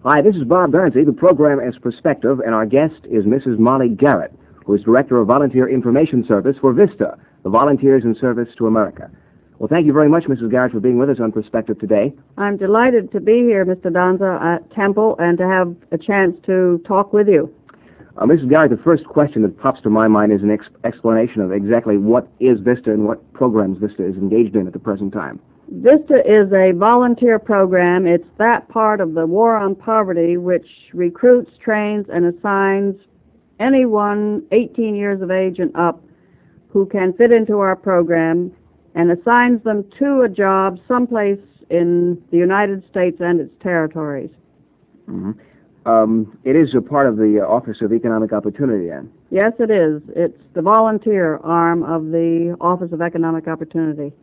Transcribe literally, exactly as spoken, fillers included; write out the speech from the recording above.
Hi, this is Bob Garnsey. The program is Perspective, and our guest is Missus Molly Garrett, who is Director of Volunteer Information Service for VISTA, the Volunteers in Service to America. Well, thank you very much, Missus Garrett, for being with us on Perspective today. I'm delighted to be here, Mister Donza, at Temple, and to have a chance to talk with you. Uh, Missus Garrett, the first question that pops to my mind is an ex explanation of exactly what is VISTA and what programs VISTA is engaged in at the present time. VISTA is a volunteer program. It's that part of the War on Poverty which recruits, trains, and assigns anyone eighteen years of age and up who can fit into our program and assigns them to a job someplace in the United States and its territories. Mm-hmm. Um, it is a part of the uh, Office of Economic Opportunity, then? Yes, it is. It's the volunteer arm of the Office of Economic Opportunity.